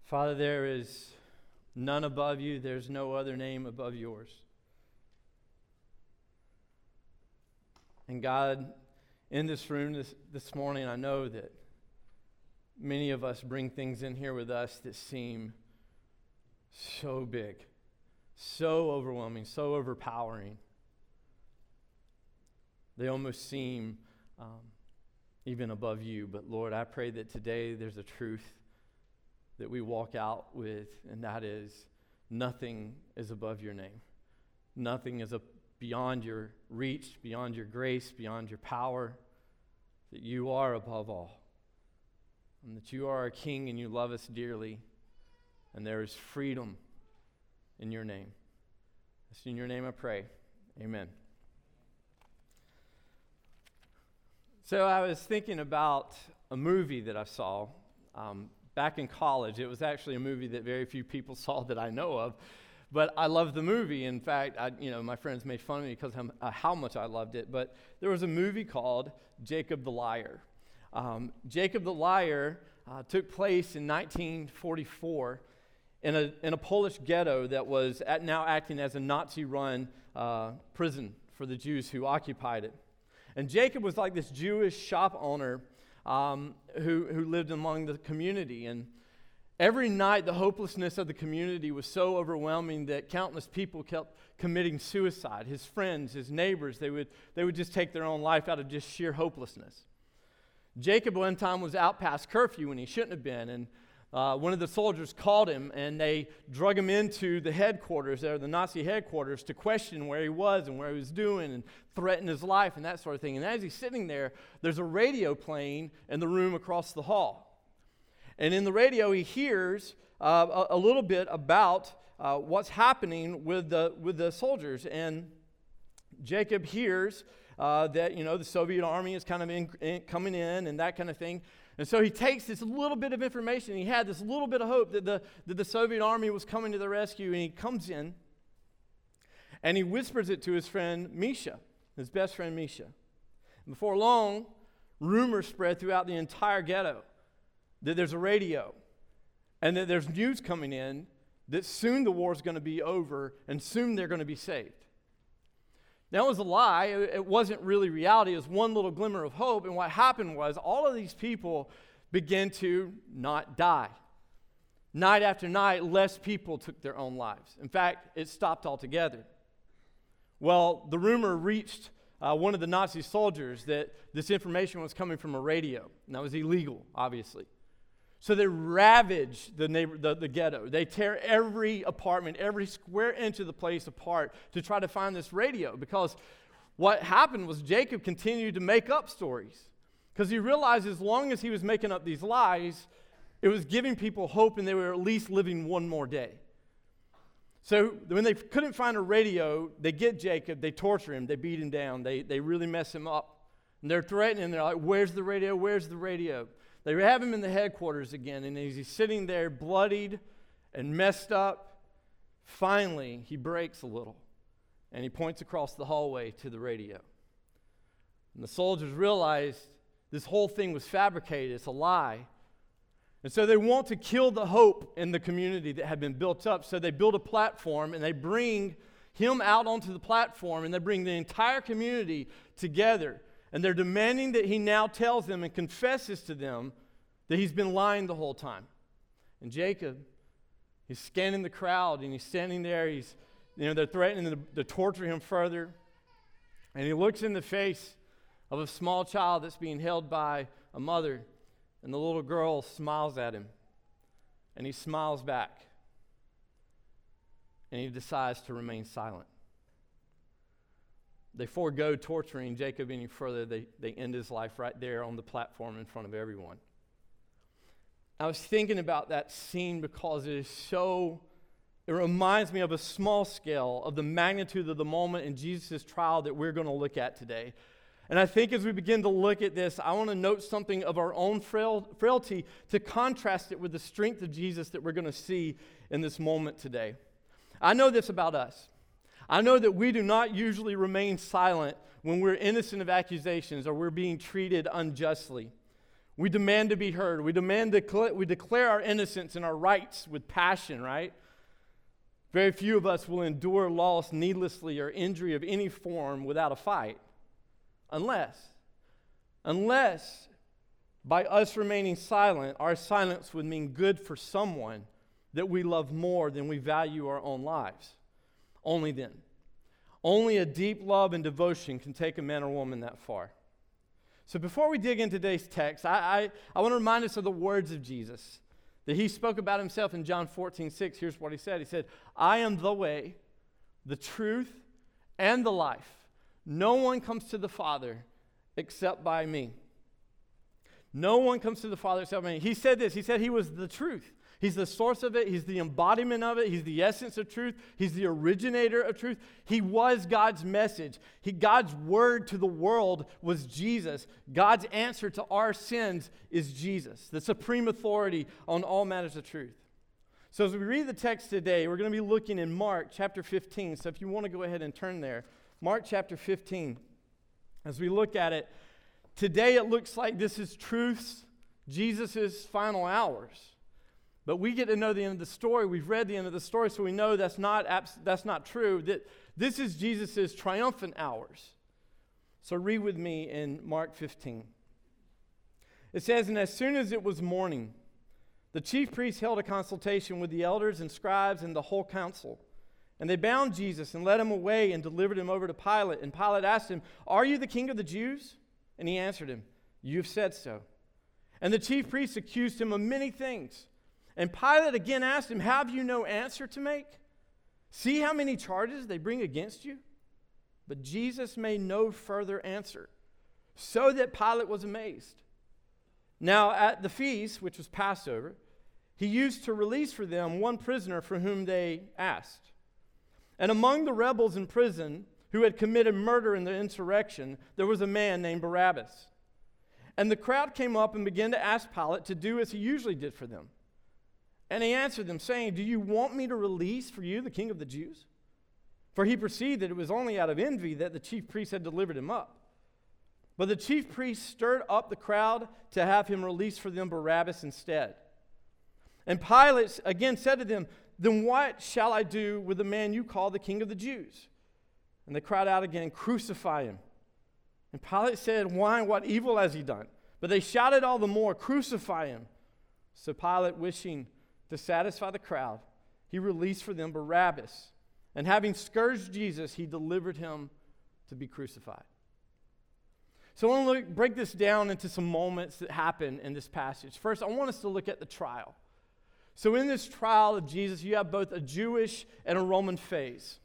Father, there is none above you. There's no other name above yours. And God, in this room this morning, I know that many of us bring things in here with us that seem so big, so overwhelming, so overpowering. They almost seem even above you. But Lord, I pray that today there's a truth that we walk out with, and that is nothing is above your name. Nothing is beyond your reach, beyond your grace, beyond your power, that you are above all, and that you are our King and you love us dearly, and there is freedom in your name. It's in your name I pray. Amen. So I was thinking about a movie that I saw back in college. It was actually a movie that very few people saw that I know of, but I loved the movie. In fact, my friends made fun of me because of how much I loved it. But there was a movie called Jacob the Liar. Jacob the Liar took place in 1944 in a Polish ghetto that was now acting as a Nazi-run prison for the Jews who occupied it. And Jacob was like this Jewish shop owner who lived among the community. And every night, the hopelessness of the community was so overwhelming that countless people kept committing suicide. His friends, his neighbors, they would just take their own life out of just sheer hopelessness. Jacob one time was out past curfew when he shouldn't have been, and one of the soldiers called him, and they drug him into the headquarters there, the Nazi headquarters, to question where he was and where he was doing and threaten his life and that sort of thing. And as he's sitting there, there's a radio playing in the room across the hall. And in the radio, he hears a little bit about what's happening with the soldiers. And Jacob hears that, the Soviet army is kind of coming in and that kind of thing. And so he takes this little bit of information. He had this little bit of hope that the Soviet army was coming to the rescue. And he comes in and he whispers it to his friend Misha, his best friend Misha. And before long, rumors spread throughout the entire ghetto that there's a radio and that there's news coming in that soon the war is going to be over and soon they're going to be saved. That was a lie. It wasn't really reality. It was one little glimmer of hope. And what happened was all of these people began to not die. Night after night, less people took their own lives. In fact, it stopped altogether. Well, the rumor reached one of the Nazi soldiers that this information was coming from a radio. And that was illegal, obviously. So they ravage the ghetto. They tear every apartment, every square inch of the place apart to try to find this radio. Because what happened was Jacob continued to make up stories. Because he realized as long as he was making up these lies, it was giving people hope and they were at least living one more day. So when they couldn't find a radio, they get Jacob, they torture him, they beat him down, they really mess him up. And they're threatening, they're like, where's the radio, where's the radio? They have him in the headquarters again, and as he's sitting there bloodied and messed up, finally he breaks a little, and he points across the hallway to the radio. And the soldiers realize this whole thing was fabricated, it's a lie. And so they want to kill the hope in the community that had been built up, so they build a platform, and they bring him out onto the platform, and they bring the entire community together. And they're demanding that he now tells them and confesses to them that he's been lying the whole time. And Jacob, he's scanning the crowd, and he's standing there. They're threatening to torture him further. And he looks in the face of a small child that's being held by a mother, and the little girl smiles at him. And he smiles back. And he decides to remain silent. They forego torturing Jacob any further. They end his life right there on the platform in front of everyone. I was thinking about that scene because it reminds me of a small scale of the magnitude of the moment in Jesus' trial that we're going to look at today. And I think as we begin to look at this, I want to note something of our own frailty to contrast it with the strength of Jesus that we're going to see in this moment today. I know this about us. I know that we do not usually remain silent when we're innocent of accusations or we're being treated unjustly. We demand to be heard. We declare our innocence and our rights with passion, right? Very few of us will endure loss needlessly or injury of any form without a fight. Unless by us remaining silent, our silence would mean good for someone that we love more than we value our own lives. Only then. Only a deep love and devotion can take a man or woman that far. So before we dig into today's text, I want to remind us of the words of Jesus that he spoke about himself in John 14:6. Here's what he said. He said, I am the way, the truth, and the life. No one comes to the Father except by me. No one comes to the Father except by me. He said this. He said he was the truth. He's the source of it. He's the embodiment of it. He's the essence of truth. He's the originator of truth. He was God's message. God's word to the world was Jesus. God's answer to our sins is Jesus, the supreme authority on all matters of truth. So as we read the text today, we're going to be looking in Mark chapter 15. So if you want to go ahead and turn there, Mark chapter 15. As we look at it, today it looks like this is truth's, Jesus' final hours. But we get to know the end of the story. We've read the end of the story, so we know that's not true. That this is Jesus' triumphant hours. So read with me in Mark 15. It says, and as soon as it was morning, the chief priests held a consultation with the elders and scribes and the whole council. And they bound Jesus and led him away and delivered him over to Pilate. And Pilate asked him, are you the king of the Jews? And he answered him, you've said so. And the chief priests accused him of many things. And Pilate again asked him, have you no answer to make? See how many charges they bring against you? But Jesus made no further answer, so that Pilate was amazed. Now at the feast, which was Passover, he used to release for them one prisoner for whom they asked. And among the rebels in prison who had committed murder in the insurrection, there was a man named Barabbas. And the crowd came up and began to ask Pilate to do as he usually did for them. And he answered them, saying, do you want me to release for you the king of the Jews? For he perceived that it was only out of envy that the chief priests had delivered him up. But the chief priests stirred up the crowd to have him release for them Barabbas instead. And Pilate again said to them, then what shall I do with the man you call the king of the Jews? And they cried out again, crucify him. And Pilate said, why, what evil has he done? But they shouted all the more, crucify him. So Pilate, wishing to satisfy the crowd, he released for them Barabbas. And having scourged Jesus, he delivered him to be crucified. So I want to break this down into some moments that happen in this passage. First, I want us to look at the trial. So in this trial of Jesus, you have both a Jewish and a Roman phase.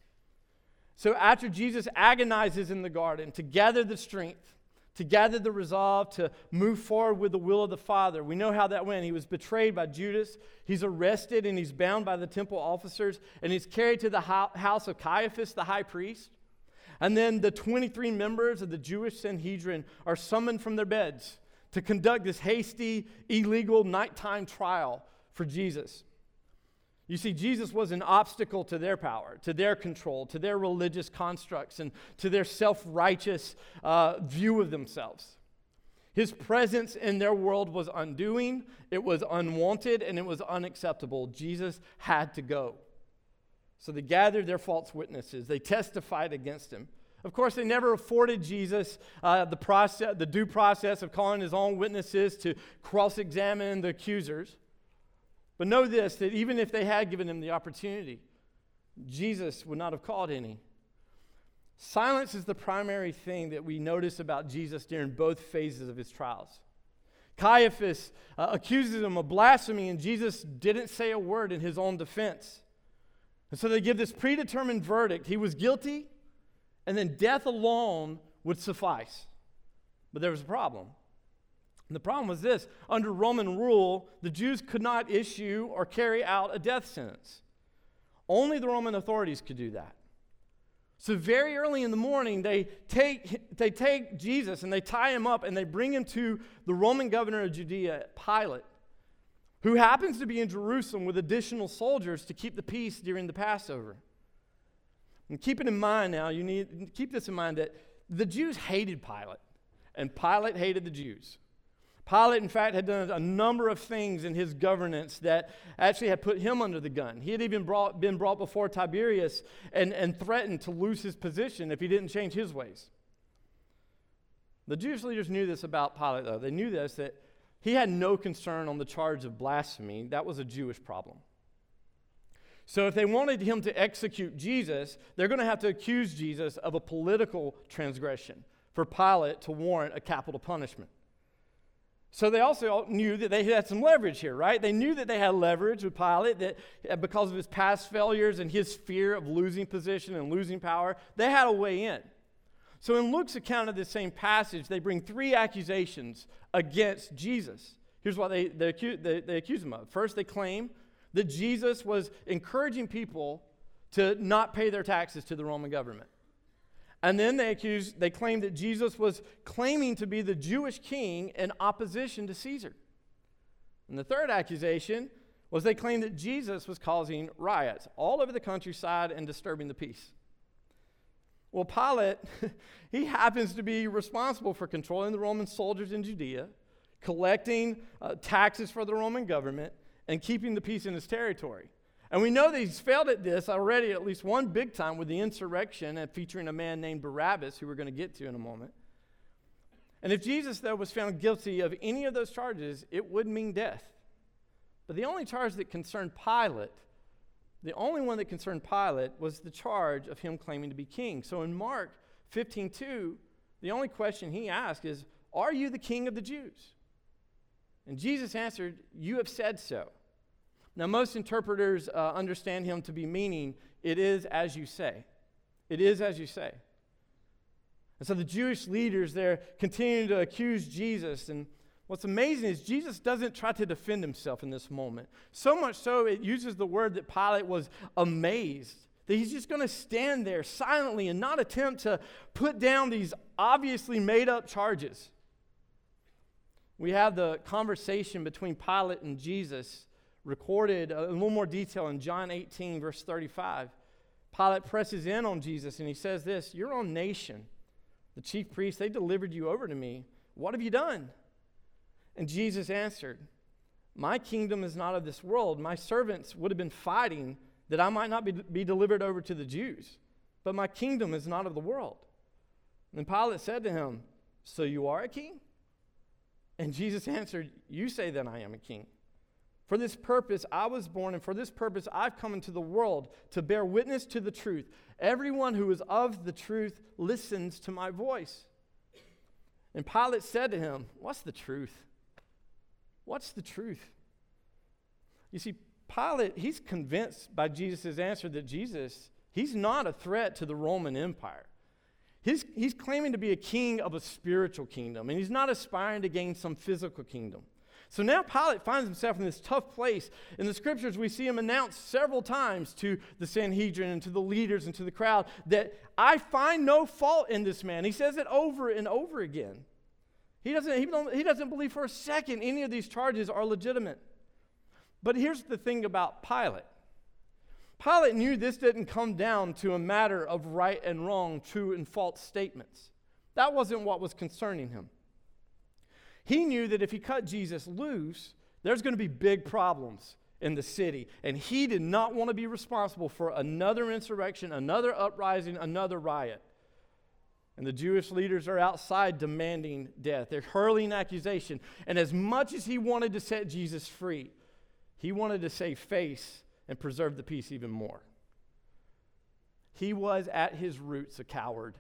So after Jesus agonizes in the garden to gather the strength, to gather the resolve to move forward with the will of the Father. We know how that went. He was betrayed by Judas. He's arrested and he's bound by the temple officers. And he's carried to the house of Caiaphas, the high priest. And then the 23 members of the Jewish Sanhedrin are summoned from their beds to conduct this hasty, illegal nighttime trial for Jesus. You see, Jesus was an obstacle to their power, to their control, to their religious constructs, and to their self-righteous view of themselves. His presence in their world was undoing, it was unwanted, and it was unacceptable. Jesus had to go. So they gathered their false witnesses. They testified against him. Of course, they never afforded Jesus the due process of calling his own witnesses to cross-examine the accusers. But know this, that even if they had given him the opportunity, Jesus would not have called any. Silence is the primary thing that we notice about Jesus during both phases of his trials. Caiaphas accuses him of blasphemy, and Jesus didn't say a word in his own defense. And so they give this predetermined verdict. He was guilty, and then death alone would suffice. But there was a problem. And the problem was this: under Roman rule, the Jews could not issue or carry out a death sentence. Only the Roman authorities could do that. So very early in the morning, they take Jesus and they tie him up and they bring him to the Roman governor of Judea, Pilate, who happens to be in Jerusalem with additional soldiers to keep the peace during the Passover. And keep it in mind now, you need to keep this in mind, that the Jews hated Pilate, and Pilate hated the Jews. Pilate, in fact, had done a number of things in his governance that actually had put him under the gun. He had even been brought before Tiberius and threatened to lose his position if he didn't change his ways. The Jewish leaders knew this about Pilate, though. They knew this, that he had no concern on the charge of blasphemy. That was a Jewish problem. So if they wanted him to execute Jesus, they're going to have to accuse Jesus of a political transgression for Pilate to warrant a capital punishment. So they also knew that they had some leverage here, right? They knew that they had leverage with Pilate, that because of his past failures and his fear of losing position and losing power, they had a way in. So in Luke's account of this same passage, they bring 3 accusations against Jesus. Here's what they accuse him of. First, they claim that Jesus was encouraging people to not pay their taxes to the Roman government. And then they claim that Jesus was claiming to be the Jewish king in opposition to Caesar. And the third accusation was they claimed that Jesus was causing riots all over the countryside and disturbing the peace. Well, Pilate, he happens to be responsible for controlling the Roman soldiers in Judea, collecting taxes for the Roman government, and keeping the peace in his territory. And we know that he's failed at this already at least one big time with the insurrection and featuring a man named Barabbas, who we're going to get to in a moment. And if Jesus, though, was found guilty of any of those charges, it would mean death. But the only charge that concerned Pilate, the only one that concerned Pilate, was the charge of him claiming to be king. So in Mark 15:2, the only question he asked is, "Are you the king of the Jews?" And Jesus answered, "You have said so." Now, most interpreters understand him to be meaning, "It is as you say." It is as you say. And so the Jewish leaders, they're continuing to accuse Jesus. And what's amazing is Jesus doesn't try to defend himself in this moment. So much so, it uses the word that Pilate was amazed, that he's just going to stand there silently and not attempt to put down these obviously made-up charges. We have the conversation between Pilate and Jesus recorded a little more detail in John 18, verse 35. Pilate presses in on Jesus and he says this, "Your own nation, the chief priests, they delivered you over to me. What have you done?" And Jesus answered, "My kingdom is not of this world. My servants would have been fighting that I might not be delivered over to the Jews. But my kingdom is not of the world." And Pilate said to him, "So you are a king?" And Jesus answered, "You say that I am a king. For this purpose I was born, and for this purpose I've come into the world, to bear witness to the truth. Everyone who is of the truth listens to my voice." And Pilate said to him, "What's the truth? What's the truth?" You see, Pilate, he's convinced by Jesus' answer that Jesus, he's not a threat to the Roman Empire. He's claiming to be a king of a spiritual kingdom, and he's not aspiring to gain some physical kingdom. So now Pilate finds himself in this tough place. In the scriptures, we see him announce several times to the Sanhedrin and to the leaders and to the crowd that I find no fault in this man. He says it over and over again. He doesn't believe for a second any of these charges are legitimate. But here's the thing about Pilate. Pilate knew this didn't come down to a matter of right and wrong, true and false statements. That wasn't what was concerning him. He knew that if he cut Jesus loose, there's going to be big problems in the city. And he did not want to be responsible for another insurrection, another uprising, another riot. And the Jewish leaders are outside demanding death. They're hurling accusation. And as much as he wanted to set Jesus free, he wanted to save face and preserve the peace even more. He was at his roots a coward.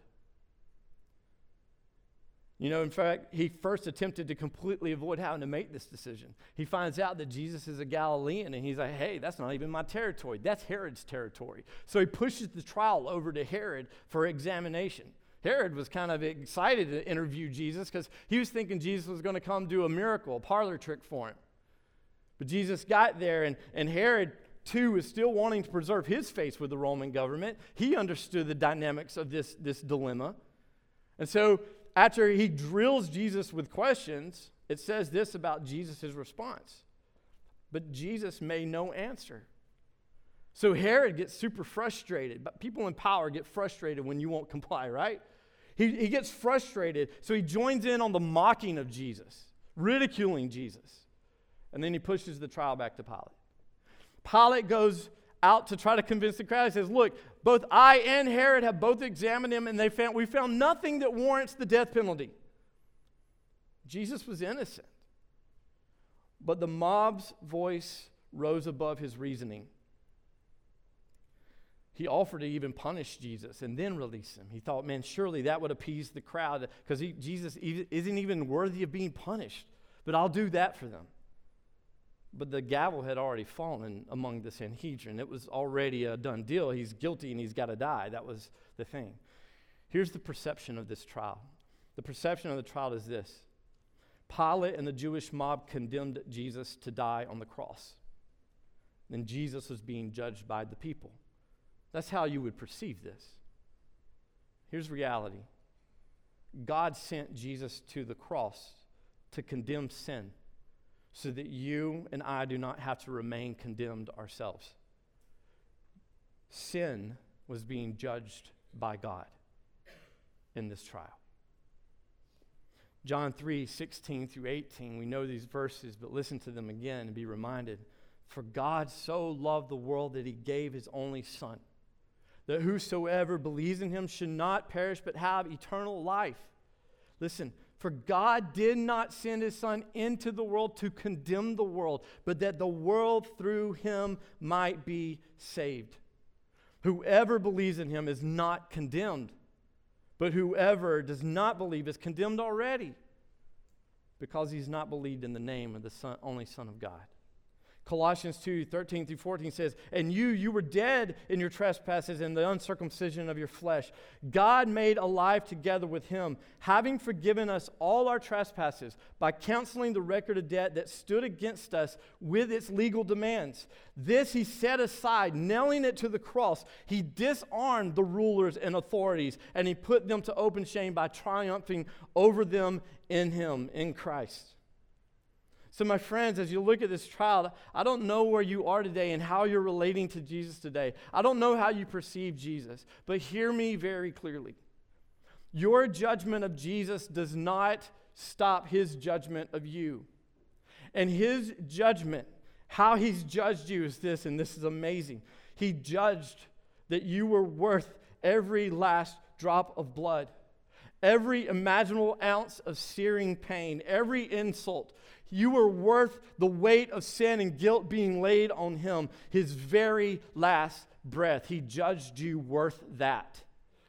You know, in fact, he first attempted to completely avoid having to make this decision. He finds out that Jesus is a Galilean, and he's like, "Hey, that's not even my territory. That's Herod's territory." So he pushes the trial over to Herod for examination. Herod was kind of excited to interview Jesus because he was thinking Jesus was going to come do a miracle, a parlor trick for him. But Jesus got there, and Herod, too, was still wanting to preserve his face with the Roman government. He understood the dynamics of this dilemma. And so after he drills Jesus with questions, it says this about Jesus' response. But Jesus made no answer. So Herod gets super frustrated. But people in power get frustrated when you won't comply, right? He gets frustrated, so he joins in on the mocking of Jesus. ridiculing Jesus. And then he pushes the trial back to Pilate. Pilate goes out to try to convince the crowd. He says, look, both I and Herod have both examined him, and we found nothing that warrants the death penalty. Jesus was innocent. But the mob's voice rose above his reasoning. He offered to even punish Jesus and then release him. He thought, man, surely that would appease the crowd because Jesus isn't even worthy of being punished. But I'll do that for them. But the gavel had already fallen among the Sanhedrin. It was already a done deal. He's guilty and he's got to die. That was the thing. Here's the perception of this trial. The perception of the trial is this. Pilate and the Jewish mob condemned Jesus to die on the cross. Then Jesus was being judged by the people. That's how you would perceive this. Here's reality. God sent Jesus to the cross to condemn sin so that you and I do not have to remain condemned ourselves. Sin was being judged by God in this trial. John 3:16-18, we know these verses, but listen to them again and be reminded. For God so loved the world that he gave his only Son, that whosoever believes in him should not perish but have eternal life. Listen, for God did not send his Son into the world to condemn the world, but that the world through him might be saved. Whoever believes in him is not condemned, but whoever does not believe is condemned already, because he's not believed in the name of the only Son of God. Colossians 2:13-14 says, and you were dead in your trespasses and the uncircumcision of your flesh. God made alive together with him, having forgiven us all our trespasses by canceling the record of debt that stood against us with its legal demands. This he set aside, nailing it to the cross. He disarmed the rulers and authorities, and he put them to open shame by triumphing over them in him, in Christ. So my friends, as you look at this trial, I don't know where you are today and how you're relating to Jesus today. I don't know how you perceive Jesus, but hear me very clearly. Your judgment of Jesus does not stop his judgment of you. And his judgment, how he's judged you is this, and this is amazing. He judged that you were worth every last drop of blood, every imaginable ounce of searing pain, every insult. You were worth the weight of sin and guilt being laid on him, his very last breath. He judged you worth that.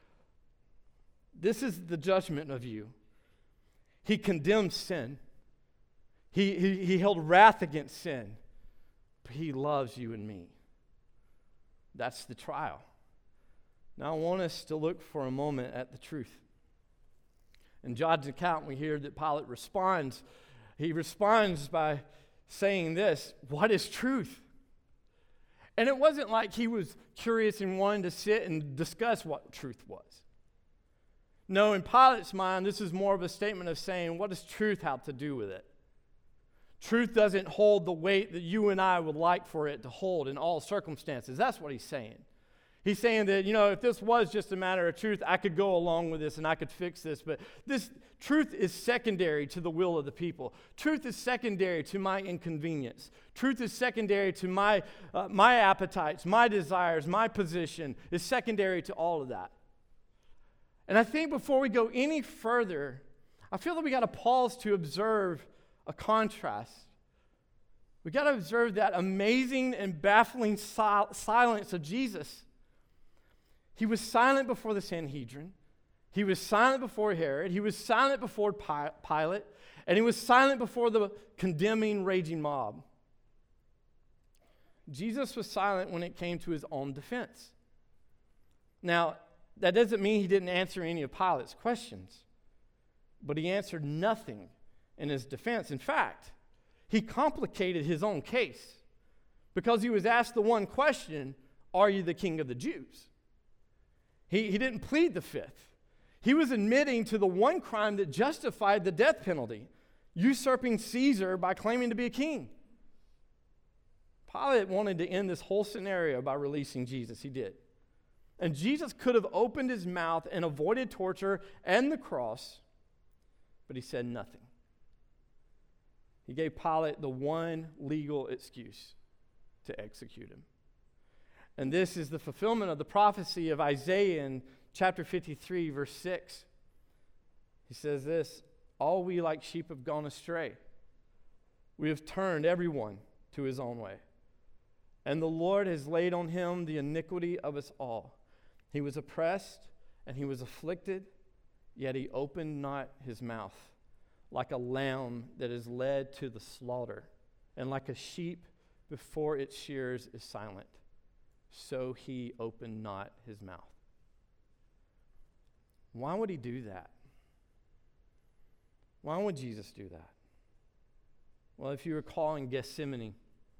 This is the judgment of you. He condemned sin. He held wrath against sin. But he loves you and me. That's the trial. Now I want us to look for a moment at the truth. In John's account, we hear that Pilate responds. He responds by saying this, what is truth? And it wasn't like he was curious and wanted to sit and discuss what truth was. No, in Pilate's mind, this is more of a statement of saying, what does truth have to do with it? Truth doesn't hold the weight that you and I would like for it to hold in all circumstances. That's what he's saying. He's saying that, if this was just a matter of truth, I could go along with this and I could fix this. But this truth is secondary to the will of the people. Truth is secondary to my inconvenience. Truth is secondary to my appetites, my desires, my position is secondary to all of that. And I think before we go any further, I feel that we got to pause to observe a contrast. We got to observe that amazing and baffling silence of Jesus. He was silent before the Sanhedrin. He was silent before Herod. He was silent before Pilate. And he was silent before the condemning, raging mob. Jesus was silent when it came to his own defense. Now, that doesn't mean he didn't answer any of Pilate's questions. But he answered nothing in his defense. In fact, he complicated his own case because he was asked the one question, are you the king of the Jews? He didn't plead the fifth. He was admitting to the one crime that justified the death penalty, usurping Caesar by claiming to be a king. Pilate wanted to end this whole scenario by releasing Jesus. He did. And Jesus could have opened his mouth and avoided torture and the cross, but he said nothing. He gave Pilate the one legal excuse to execute him. And this is the fulfillment of the prophecy of Isaiah in chapter 53, verse 6. He says this, all we like sheep have gone astray. We have turned everyone to his own way. And the Lord has laid on him the iniquity of us all. He was oppressed and he was afflicted, yet he opened not his mouth. Like a lamb that is led to the slaughter, and like a sheep before its shears is silent, so he opened not his mouth. Why would he do that? Why would Jesus do that? Well, if you recall in Gethsemane,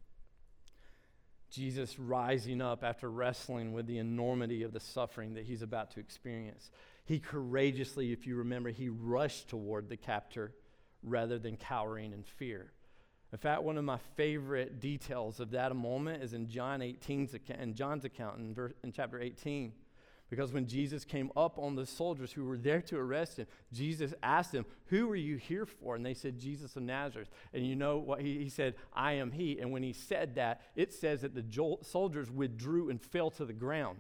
Jesus rising up after wrestling with the enormity of the suffering that he's about to experience. He courageously, if you remember, he rushed toward the captor rather than cowering in fear. In fact, one of my favorite details of that moment is in John's account in chapter 18. Because when Jesus came up on the soldiers who were there to arrest him, Jesus asked them, who are you here for? And they said, Jesus of Nazareth. And you know what he said? I am he. And when he said that, it says that the soldiers withdrew and fell to the ground.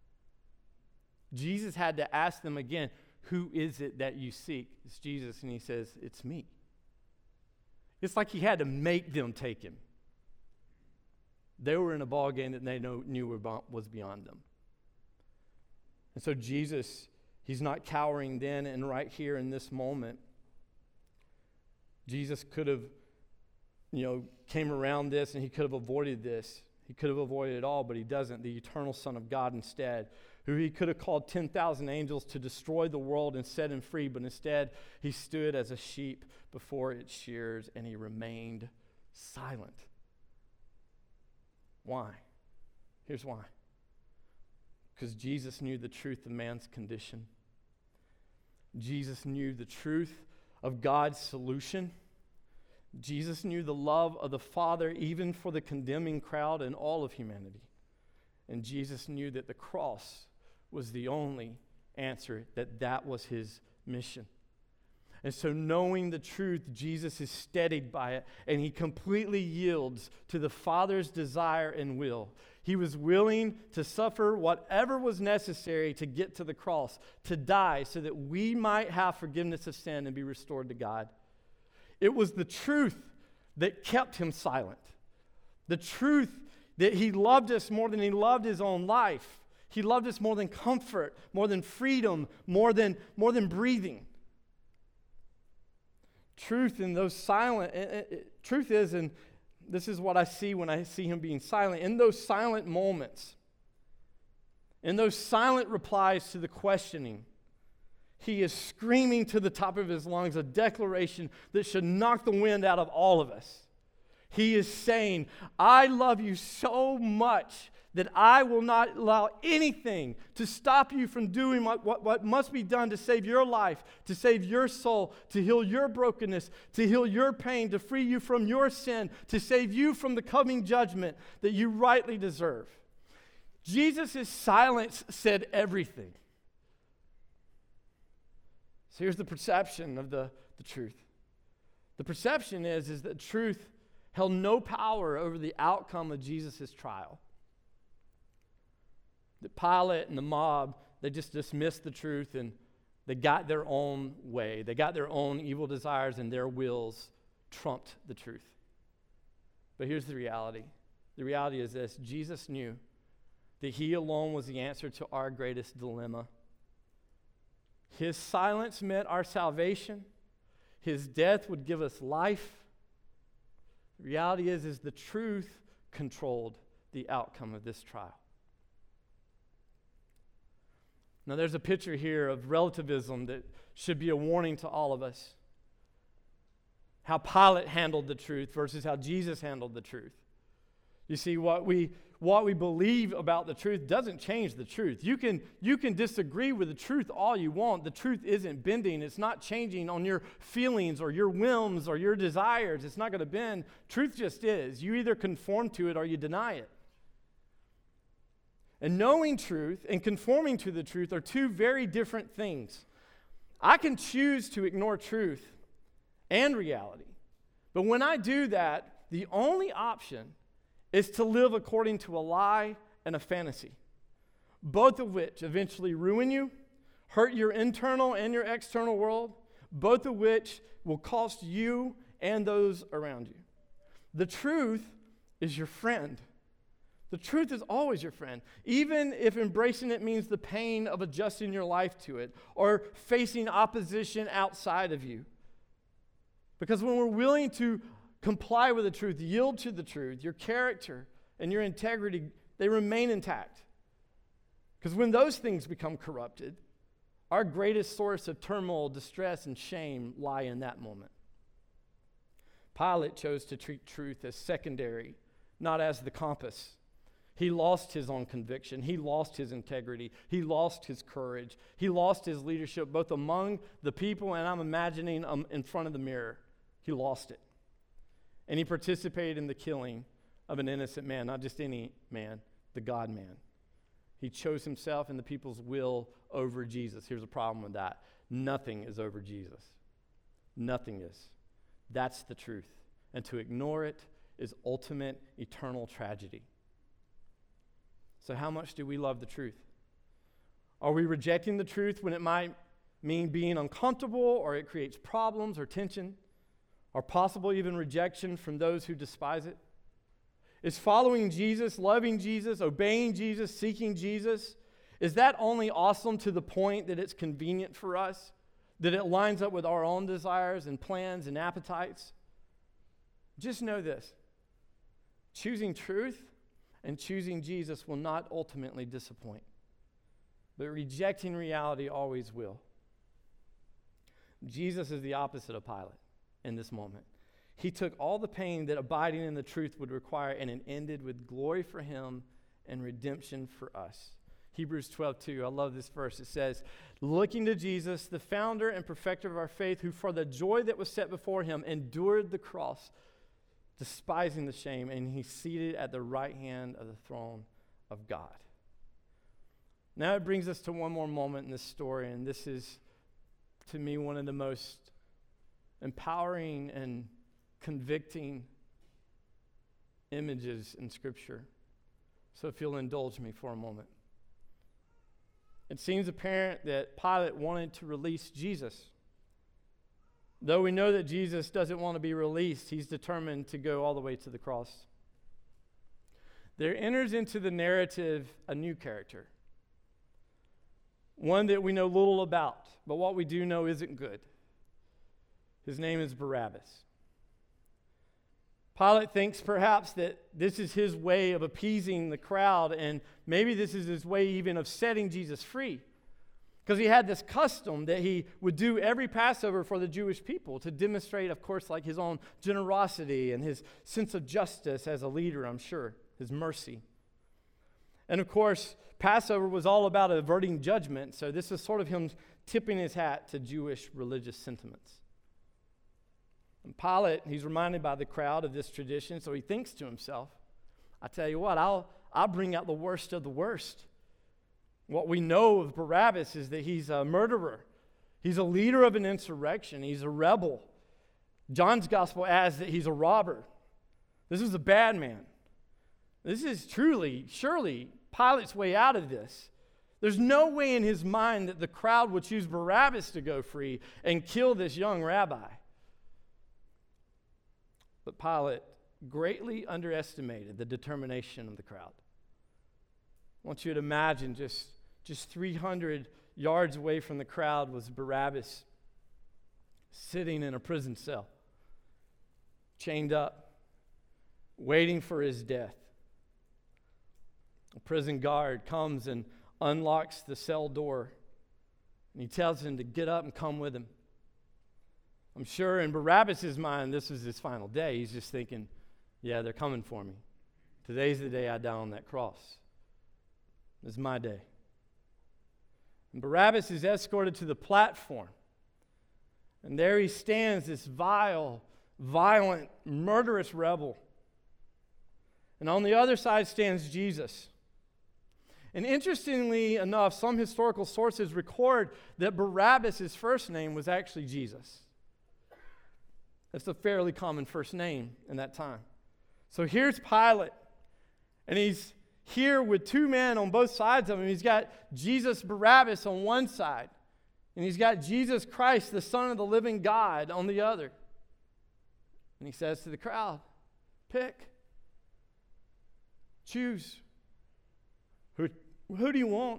Jesus had to ask them again, who is it that you seek? It's Jesus. And he says, it's me. It's like he had to make them take him. They were in a ball game that they knew was beyond them. And so Jesus, he's not cowering then, and right here in this moment, Jesus could have, came around this and he could have avoided this. He could have avoided it all, but he doesn't. The eternal Son of God instead, who he could have called 10,000 angels to destroy the world and set him free, but instead he stood as a sheep before its shears and he remained silent. Why? Here's why. Because Jesus knew the truth of man's condition. Jesus knew the truth of God's solution. Jesus knew the love of the Father even for the condemning crowd and all of humanity. And Jesus knew that the cross was the only answer, that was his mission. And so knowing the truth, Jesus is steadied by it, and he completely yields to the Father's desire and will. He was willing to suffer whatever was necessary to get to the cross, to die so that we might have forgiveness of sin and be restored to God. It was the truth that kept him silent. The truth that he loved us more than he loved his own life. He loved us more than comfort, more than freedom, more than breathing. Truth in those silent, truth is, and this is what I see when I see him being silent, in those silent moments, in those silent replies to the questioning, he is screaming to the top of his lungs a declaration that should knock the wind out of all of us. He is saying, I love you so much that I will not allow anything to stop you from doing what must be done to save your life, to save your soul, to heal your brokenness, to heal your pain, to free you from your sin, to save you from the coming judgment that you rightly deserve. Jesus' silence said everything. So here's the perception of the truth. The perception is that truth held no power over the outcome of Jesus' trial. That Pilate and the mob, they just dismissed the truth and they got their own way. They got their own evil desires and their wills trumped the truth. But here's the reality. The reality is this: Jesus knew that he alone was the answer to our greatest dilemma. His silence meant our salvation. His death would give us life. The reality is the truth controlled the outcome of this trial. Now, there's a picture here of relativism that should be a warning to all of us. How Pilate handled the truth versus how Jesus handled the truth. You see, what we believe about the truth doesn't change the truth. You can disagree with the truth all you want. The truth isn't bending. It's not changing on your feelings or your whims or your desires. It's not going to bend. Truth just is. You either conform to it or you deny it. And knowing truth and conforming to the truth are two very different things. I can choose to ignore truth and reality, But when I do that, the only option is to live according to a lie and a fantasy, both of which eventually ruin you, hurt your internal and your external world, both of which will cost you and those around you. The truth is your friend. The truth is always your friend, even if embracing it means the pain of adjusting your life to it or facing opposition outside of you. Because when we're willing to comply with the truth, yield to the truth, your character and your integrity, they remain intact. Because when those things become corrupted, our greatest source of turmoil, distress, and shame lie in that moment. Pilate chose to treat truth as secondary, not as the compass. He lost his own conviction. He lost his integrity. He lost his courage. He lost his leadership both among the people and I'm imagining in front of the mirror. He lost it. And he participated in the killing of an innocent man, not just any man, the God-man. He chose himself and the people's will over Jesus. Here's a problem with that. Nothing is over Jesus. Nothing is. That's the truth. And to ignore it is ultimate eternal tragedy. So how much do we love the truth? Are we rejecting the truth when it might mean being uncomfortable or it creates problems or tension or possible even rejection from those who despise it? Is following Jesus, loving Jesus, obeying Jesus, seeking Jesus, is that only awesome to the point that it's convenient for us, that it lines up with our own desires and plans and appetites? Just know this. Choosing truth and choosing Jesus will not ultimately disappoint, but rejecting reality always will. Jesus is the opposite of Pilate in this moment. He took all the pain that abiding in the truth would require, and it ended with glory for him and redemption for us. Hebrews 12:2, I love this verse. It says, looking to Jesus, the founder and perfecter of our faith, who for the joy that was set before him endured the cross, despising the shame, and he's seated at the right hand of the throne of God. Now it brings us to one more moment in this story, and this is, to me, one of the most empowering and convicting images in Scripture. So if you'll indulge me for a moment. It seems apparent that Pilate wanted to release Jesus. Though we know that Jesus doesn't want to be released, he's determined to go all the way to the cross. There enters into the narrative a new character, one that we know little about, but what we do know isn't good. His name is Barabbas. Pilate thinks perhaps that this is his way of appeasing the crowd, and maybe this is his way even of setting Jesus free. Because he had this custom that he would do every Passover for the Jewish people to demonstrate, of course, like his own generosity and his sense of justice as a leader, I'm sure, his mercy. And of course, Passover was all about averting judgment, so this is sort of him tipping his hat to Jewish religious sentiments. And Pilate, he's reminded by the crowd of this tradition, so he thinks to himself, I tell you what, I'll bring out the worst of the worst. What we know of Barabbas is that he's a murderer. He's a leader of an insurrection. He's a rebel. John's gospel adds that he's a robber. This is a bad man. This is truly, surely, Pilate's way out of this. There's no way in his mind that the crowd would choose Barabbas to go free and kill this young rabbi. But Pilate greatly underestimated the determination of the crowd. I want you to imagine just 300 yards away from the crowd was Barabbas sitting in a prison cell, chained up, waiting for his death. A prison guard comes and unlocks the cell door, and he tells him to get up and come with him. I'm sure in Barabbas' mind, this was his final day. He's just thinking, yeah, they're coming for me. Today's the day I die on that cross. This is my day. And Barabbas is escorted to the platform. And there he stands, this vile, violent, murderous rebel. And on the other side stands Jesus. And interestingly enough, some historical sources record that Barabbas' first name was actually Jesus. That's a fairly common first name in that time. So here's Pilate, and he's here with two men on both sides of him. He's got Jesus Barabbas on one side, and he's got Jesus Christ, the Son of the living God, on the other. And he says to the crowd, pick, choose. Who do you want?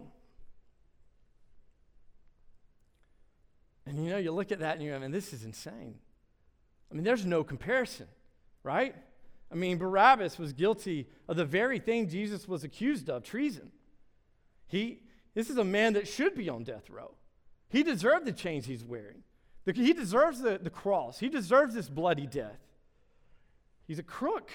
And you look at that and you're, this is insane. There's no comparison, right? Barabbas was guilty of the very thing Jesus was accused of, treason. This is a man that should be on death row. He deserved the chains he's wearing. He deserves the cross. He deserves this bloody death. He's a crook.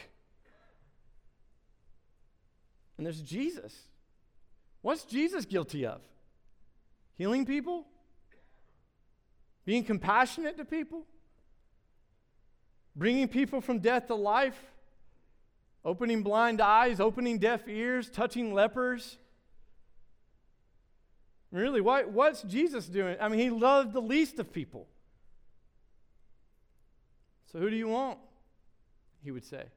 And there's Jesus. What's Jesus guilty of? Healing people? Being compassionate to people? Bringing people from death to life? Opening blind eyes, opening deaf ears, touching lepers? Really, what's Jesus doing? He loved the least of people. So who do you want? He would say.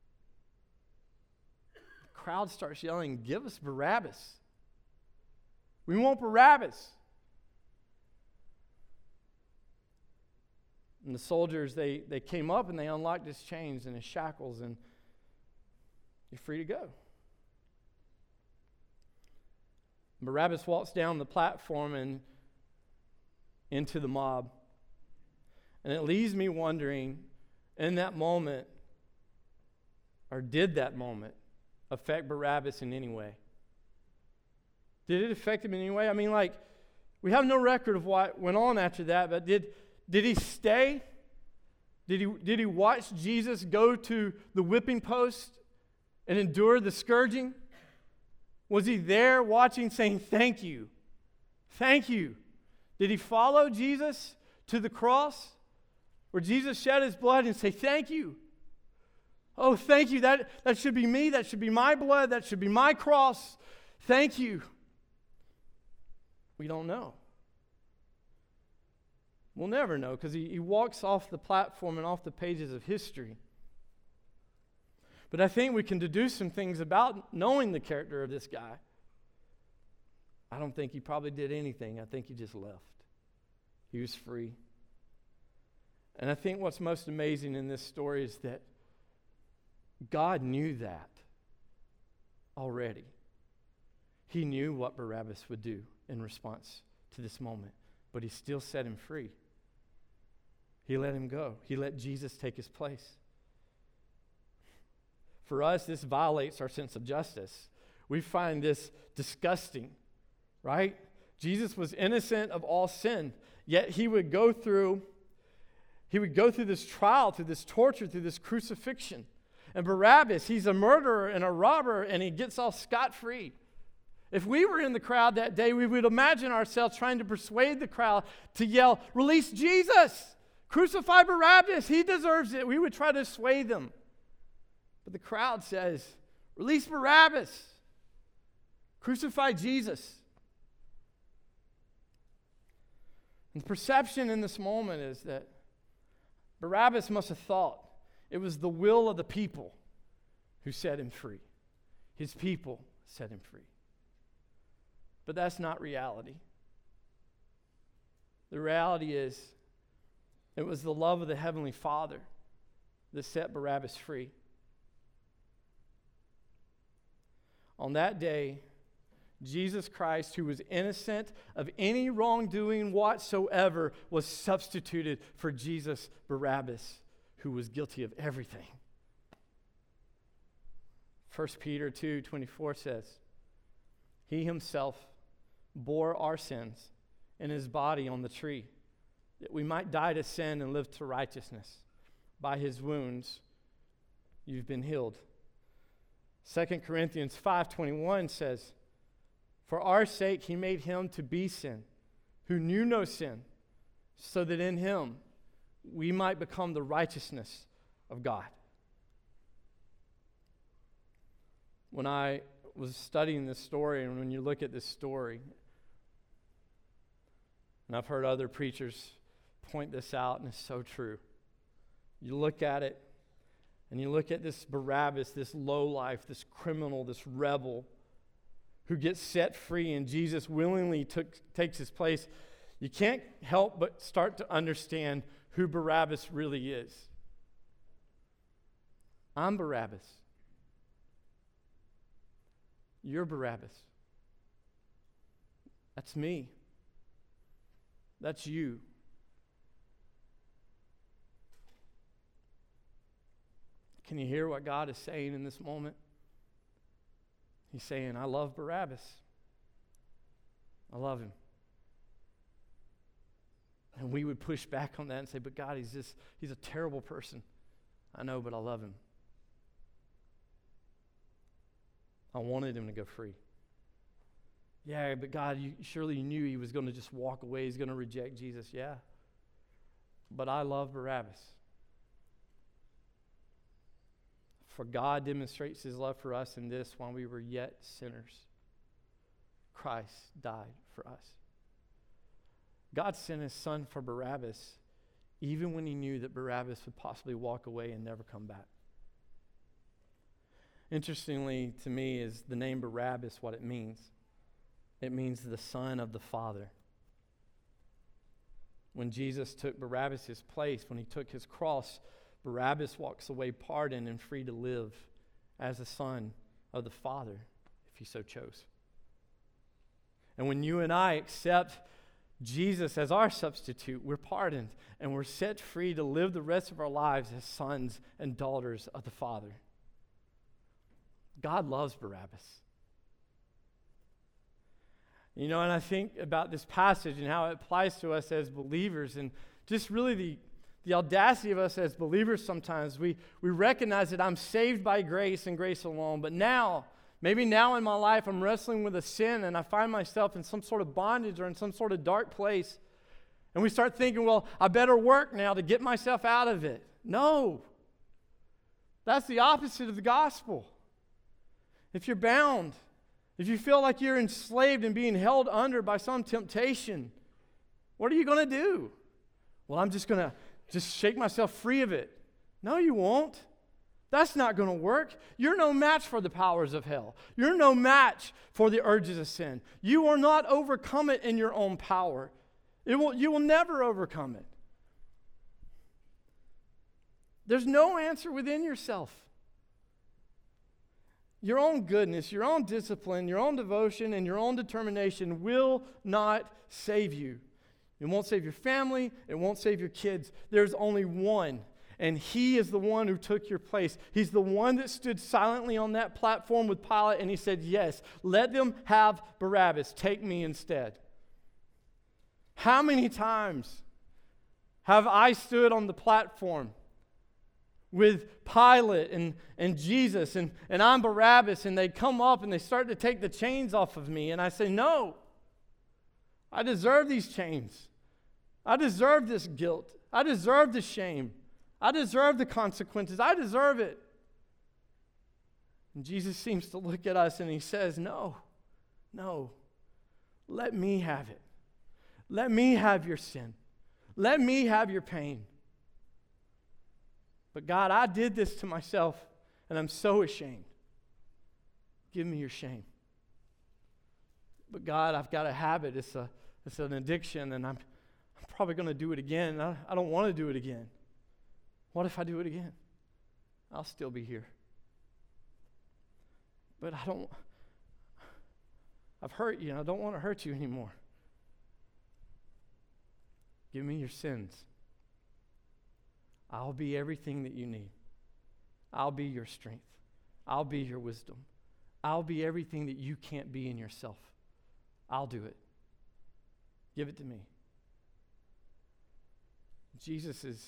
The crowd starts yelling, give us Barabbas. We want Barabbas. And the soldiers, they came up and they unlocked his chains and his shackles, and you're free to go. Barabbas walks down the platform and into the mob. And it leaves me wondering, in that moment, or did that moment affect Barabbas in any way? Did it affect him in any way? We have no record of what went on after that, but did he stay? Did he watch Jesus go to the whipping post and endure the scourging? Was he there watching, saying, thank you? Thank you. Did he follow Jesus to the cross where Jesus shed his blood and say, thank you? Oh, thank you. That should be me. That should be my blood. That should be my cross. Thank you. We don't know. We'll never know because he walks off the platform and off the pages of history. But I think we can deduce some things about knowing the character of this guy. I don't think he probably did anything. I think he just left. He was free. And I think what's most amazing in this story is that God knew that already. He knew what Barabbas would do in response to this moment, but he still set him free. He let him go. He let Jesus take his place. For us, this violates our sense of justice. We find this disgusting, right? Jesus was innocent of all sin, yet he would go through this trial, through this torture, through this crucifixion. And Barabbas, he's a murderer and a robber, and he gets off scot-free. If we were in the crowd that day, we would imagine ourselves trying to persuade the crowd to yell, release Jesus! Crucify Barabbas! He deserves it! We would try to sway them. But the crowd says, release Barabbas! Crucify Jesus! And the perception in this moment is that Barabbas must have thought it was the will of the people who set him free. His people set him free. But that's not reality. The reality is it was the love of the Heavenly Father that set Barabbas free. On that day, Jesus Christ, who was innocent of any wrongdoing whatsoever, was substituted for Jesus Barabbas, who was guilty of everything. 1 Peter 2:24 says, He himself bore our sins in his body on the tree, that we might die to sin and live to righteousness. By his wounds you've been healed. 2 Corinthians 5:21 says, For our sake he made him to be sin, who knew no sin, so that in him we might become the righteousness of God. When I was studying this story, and when you look at this story, and I've heard other preachers point this out, and it's so true. You look at it, and you look at this Barabbas, this lowlife, this criminal, this rebel, who gets set free, and Jesus willingly takes his place. You can't help but start to understand who Barabbas really is. I'm Barabbas. You're Barabbas. That's me. That's you. Can you hear what God is saying in this moment? He's saying, I love Barabbas. I love him. And we would push back on that and say, but God, he's a terrible person. I know, but I love him. I wanted him to go free. Yeah, but God, surely you knew he was going to just walk away. He's going to reject Jesus. Yeah. But I love Barabbas. For God demonstrates his love for us in this: while we were yet sinners, Christ died for us. God sent his son for Barabbas, even when he knew that Barabbas would possibly walk away and never come back. Interestingly to me is the name Barabbas, what it means. It means the son of the Father. When Jesus took Barabbas' place, when he took his cross, Barabbas walks away pardoned and free to live as a son of the Father, if he so chose. And when you and I accept Jesus as our substitute, we're pardoned and we're set free to live the rest of our lives as sons and daughters of the Father. God loves Barabbas. You know, and I think about this passage and how it applies to us as believers, and just really the audacity of us as believers sometimes. We recognize that I'm saved by grace and grace alone, but maybe now in my life I'm wrestling with a sin and I find myself in some sort of bondage or in some sort of dark place. And we start thinking, well, I better work now to get myself out of it. No. That's the opposite of the gospel. If you're bound, if you feel like you're enslaved and being held under by some temptation, what are you going to do? Well, I'm just going to shake myself free of it. No, you won't. That's not going to work. You're no match for the powers of hell. You're no match for the urges of sin. You will not overcome it in your own power. You will never overcome it. There's no answer within yourself. Your own goodness, your own discipline, your own devotion, and your own determination will not save you. It won't save your family. It won't save your kids. There's only one, and he is the one who took your place. He's the one that stood silently on that platform with Pilate, and he said, yes, let them have Barabbas. Take me instead. How many times have I stood on the platform with Pilate and Jesus, and I'm Barabbas, and they come up and they start to take the chains off of me, and I say, no, I deserve these chains. I deserve this guilt. I deserve the shame. I deserve the consequences. I deserve it. And Jesus seems to look at us and he says, no, let me have it. Let me have your sin. Let me have your pain. But God, I did this to myself, and I'm so ashamed. Give me your shame. But God, I've got a habit. It's an addiction, and I'm probably going to do it again. I don't want to do it again. What if I do it again? I'll still be here. But I've hurt you, and I don't want to hurt you anymore. Give me your sins. I'll be everything that you need. I'll be your strength. I'll be your wisdom. I'll be everything that you can't be in yourself. I'll do it. Give it to me. Jesus is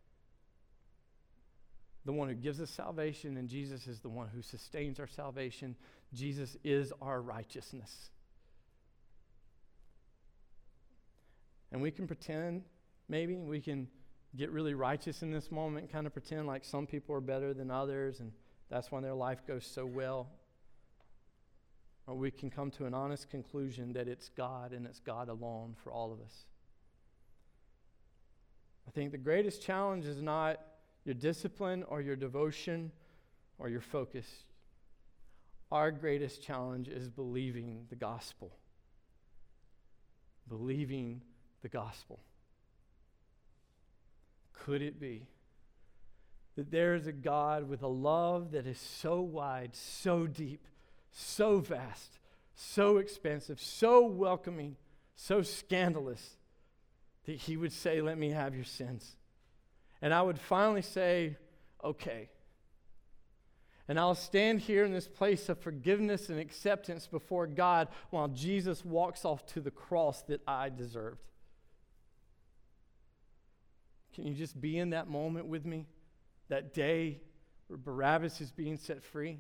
the one who gives us salvation, and Jesus is the one who sustains our salvation. Jesus is our righteousness. And we can pretend, maybe, we can get really righteous in this moment, kind of pretend like some people are better than others, and that's why their life goes so well. Or we can come to an honest conclusion that it's God and it's God alone for all of us. I think the greatest challenge is not your discipline or your devotion or your focus. Our greatest challenge is believing the gospel. Believing the gospel. Could it be that there is a God with a love that is so wide, so deep, so vast, so expansive, so welcoming, so scandalous, that he would say, let me have your sins? And I would finally say, okay. And I'll stand here in this place of forgiveness and acceptance before God while Jesus walks off to the cross that I deserved. Can you just be in that moment with me? That day where Barabbas is being set free?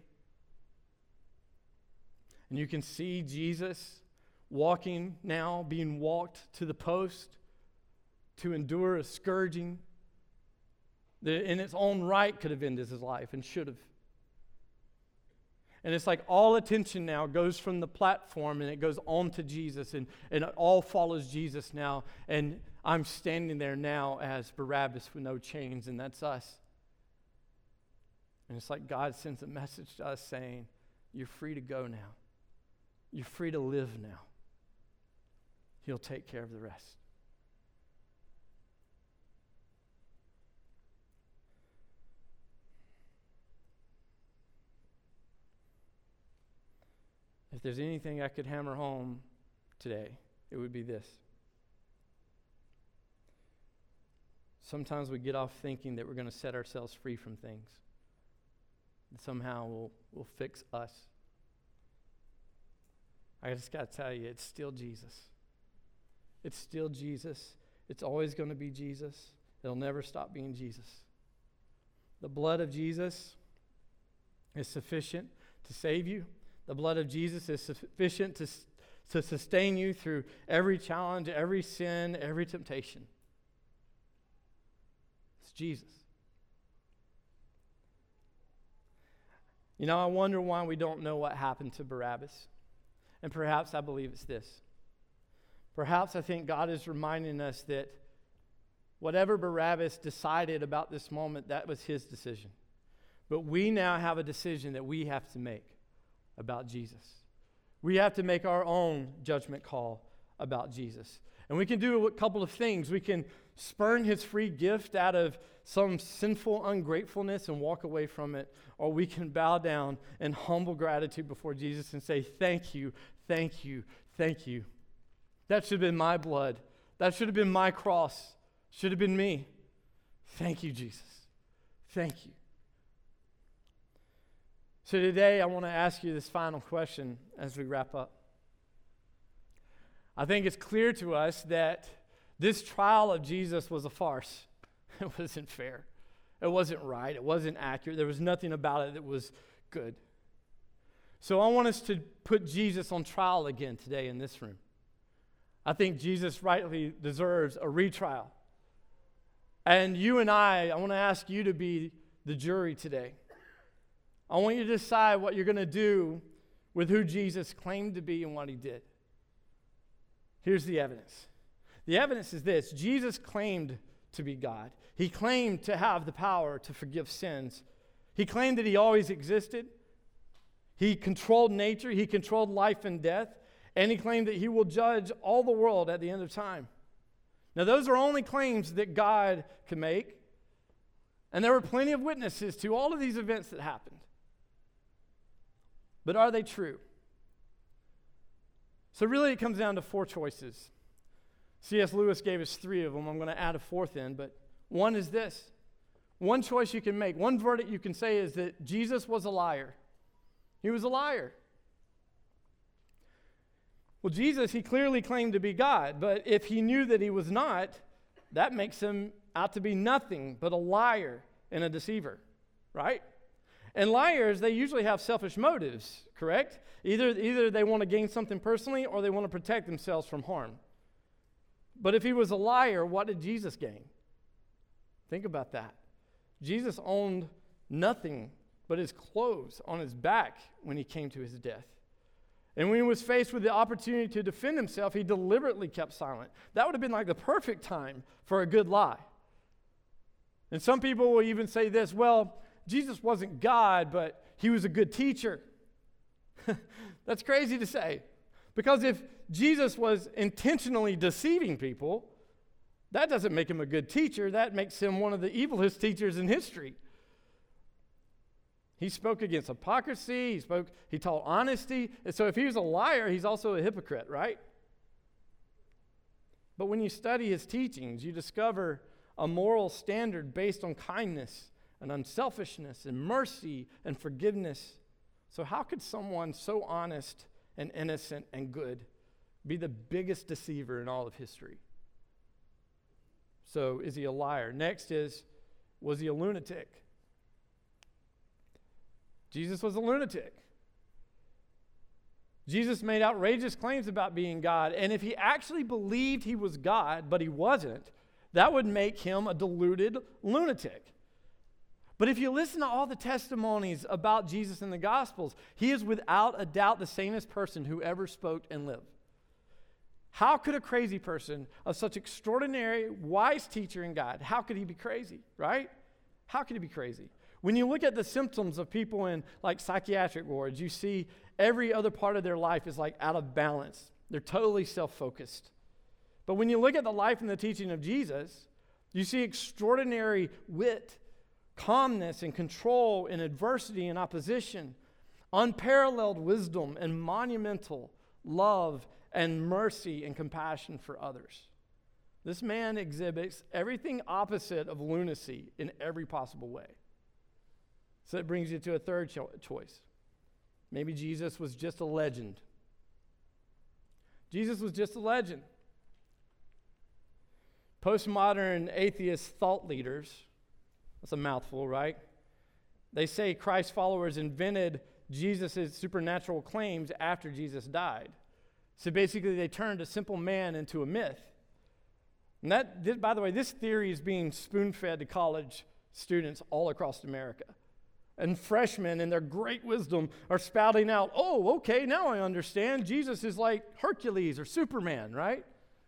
And you can see Jesus walking now, being walked to the post to endure a scourging that in its own right could have ended his life and should have. And it's like all attention now goes from the platform and it goes on to Jesus, and it all follows Jesus now. And I'm standing there now as Barabbas with no chains, and that's us. And it's like God sends a message to us saying, you're free to go now. You're free to live now. He'll take care of the rest. If there's anything I could hammer home today, it would be this. Sometimes we get off thinking that we're going to set ourselves free from things. And somehow we'll fix us. I just got to tell you, it's still Jesus. It's still Jesus. It's always going to be Jesus. It'll never stop being Jesus. The blood of Jesus is sufficient to save you. The blood of Jesus is sufficient to sustain you through every challenge, every sin, every temptation. It's Jesus. You know, I wonder why we don't know what happened to Barabbas. And perhaps I believe it's this. Perhaps I think God is reminding us that whatever Barabbas decided about this moment, that was his decision. But we now have a decision that we have to make about Jesus. We have to make our own judgment call about Jesus. And we can do a couple of things. We can spurn his free gift out of some sinful ungratefulness and walk away from it, or we can bow down in humble gratitude before Jesus and say, thank you, thank you, thank you. That should have been my blood. That should have been my cross. Should have been me. Thank you, Jesus. Thank you. So today I want to ask you this final question as we wrap up. I think it's clear to us that this trial of Jesus was a farce. It wasn't fair. It wasn't right. It wasn't accurate. There was nothing about it that was good. So I want us to put Jesus on trial again today in this room. I think Jesus rightly deserves a retrial. And you and I want to ask you to be the jury today. I want you to decide what you're going to do with who Jesus claimed to be and what he did. Here's the evidence. The evidence is this. Jesus claimed to be God. He claimed to have the power to forgive sins. He claimed that he always existed. He controlled nature. He controlled life and death. And he claimed that he will judge all the world at the end of time. Now, those are only claims that God can make. And there were plenty of witnesses to all of these events that happened. But are they true? So really it comes down to four choices. C.S. Lewis gave us three of them. I'm going to add a fourth in, but one is this. One choice you can make, one verdict you can say is that Jesus was a liar. He was a liar. Well, Jesus, he clearly claimed to be God, but if he knew that he was not, that makes him out to be nothing but a liar and a deceiver, right? And liars, they usually have selfish motives, correct? Either they want to gain something personally or they want to protect themselves from harm. But if he was a liar, what did Jesus gain? Think about that. Jesus owned nothing but his clothes on his back when he came to his death. And when he was faced with the opportunity to defend himself, he deliberately kept silent. That would have been like the perfect time for a good lie. And some people will even say this, well, Jesus wasn't God, but he was a good teacher. That's crazy to say. Because if Jesus was intentionally deceiving people, that doesn't make him a good teacher. That makes him one of the evilest teachers in history. He spoke against hypocrisy. He taught honesty. And so if he was a liar, he's also a hypocrite, right? But when you study his teachings, you discover a moral standard based on kindness and unselfishness and mercy and forgiveness. So how could someone so honest and innocent and good be the biggest deceiver in all of history? So is he a liar? Next is, was he a lunatic? Jesus was a lunatic. Jesus made outrageous claims about being God, and if he actually believed he was God, but he wasn't, that would make him a deluded lunatic. But if you listen to all the testimonies about Jesus in the Gospels, he is without a doubt the sanest person who ever spoke and lived. How could a crazy person of such extraordinary, wise teacher and God, how could he be crazy, right? How could he be crazy? When you look at the symptoms of people in like psychiatric wards, you see every other part of their life is like out of balance. They're totally self-focused. But when you look at the life and the teaching of Jesus, you see extraordinary wit, calmness and control in adversity and opposition, unparalleled wisdom and monumental love and mercy and compassion for others. This man exhibits everything opposite of lunacy in every possible way. So that brings you to a third choice. Maybe Jesus was just a legend. Jesus was just a legend. Postmodern atheist thought leaders, that's a mouthful, right? They say Christ followers invented Jesus' supernatural claims after Jesus died. So basically they turned a simple man into a myth. And that, by the way, this theory is being spoon-fed to college students all across America. And freshmen, in their great wisdom, are spouting out, oh, okay, now I understand. Jesus is like Hercules or Superman, right?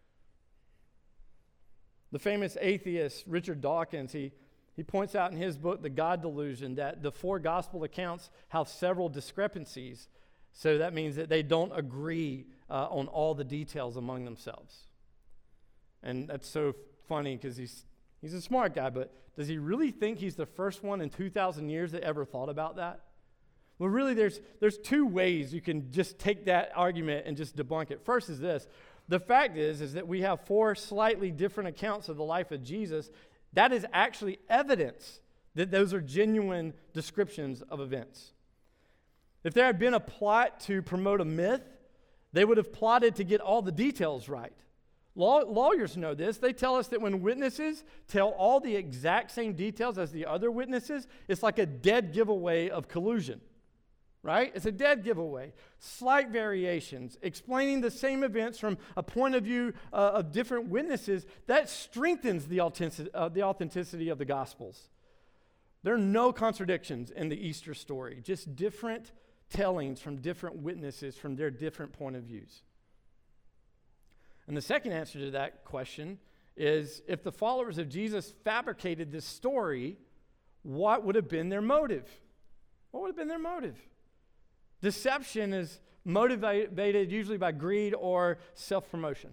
The famous atheist Richard Dawkins, he points out in his book, The God Delusion, that the 4 gospel accounts have several discrepancies. So that means that they don't agree on all the details among themselves. And that's so funny because he's a smart guy, but does he really think he's the first one in 2,000 years that ever thought about that? Well, really, there's 2 ways you can just take that argument and just debunk it. First is this. The fact is that we have 4 slightly different accounts of the life of Jesus. That is actually evidence that those are genuine descriptions of events. If there had been a plot to promote a myth, they would have plotted to get all the details right. Lawyers know this. They tell us that when witnesses tell all the exact same details as the other witnesses, it's like a dead giveaway of collusion, right? It's a dead giveaway. Slight variations, explaining the same events from a point of view of different witnesses, that strengthens the authenticity of the Gospels. There are no contradictions in the Easter story, just different tellings from different witnesses from their different point of views. And the second answer to that question is, if the followers of Jesus fabricated this story, what would have been their motive? What would have been their motive? Deception is motivated usually by greed or self-promotion.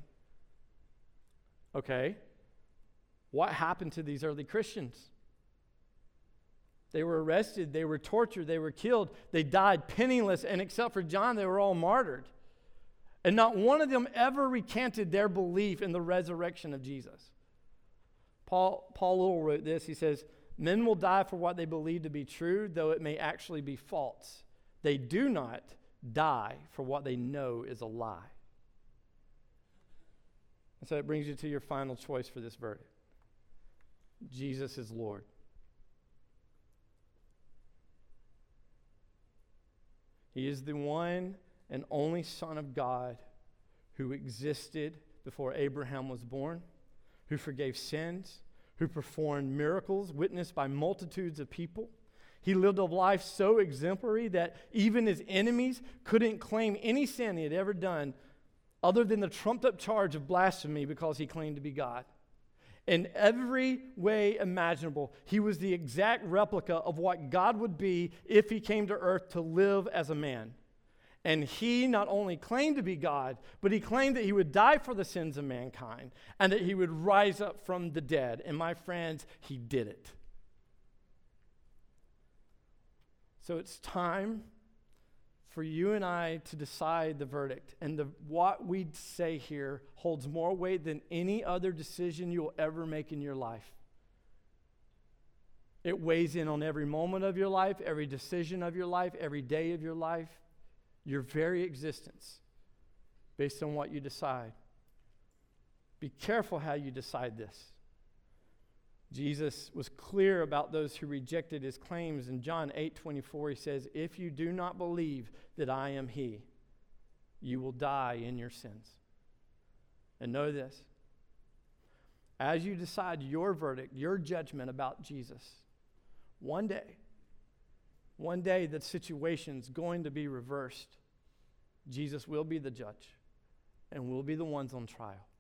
Okay. What happened to these early Christians? They were arrested, they were tortured, they were killed, they died penniless, and except for John, they were all martyred. And not one of them ever recanted their belief in the resurrection of Jesus. Paul Little wrote this. He says, "Men will die for what they believe to be true, though it may actually be false. They do not die for what they know is a lie." And so it brings you to your final choice for this verdict. Jesus is Lord. He is the one and only Son of God who existed before Abraham was born, who forgave sins, who performed miracles witnessed by multitudes of people. He lived a life so exemplary that even his enemies couldn't claim any sin he had ever done other than the trumped up charge of blasphemy because he claimed to be God. In every way imaginable, he was the exact replica of what God would be if he came to earth to live as a man. And he not only claimed to be God, but he claimed that he would die for the sins of mankind and that he would rise up from the dead. And my friends, he did it. So it's time for you and I to decide the verdict. And what we say here holds more weight than any other decision you'll ever make in your life. It weighs in on every moment of your life, every decision of your life, every day of your life, your very existence, based on what you decide. Be careful how you decide this. Jesus was clear about those who rejected his claims. In John 8:24, he says, "If you do not believe that I am he, you will die in your sins." And know this, as you decide your verdict, your judgment about Jesus, one day the situation's going to be reversed. Jesus will be the judge, and we'll be the ones on trial.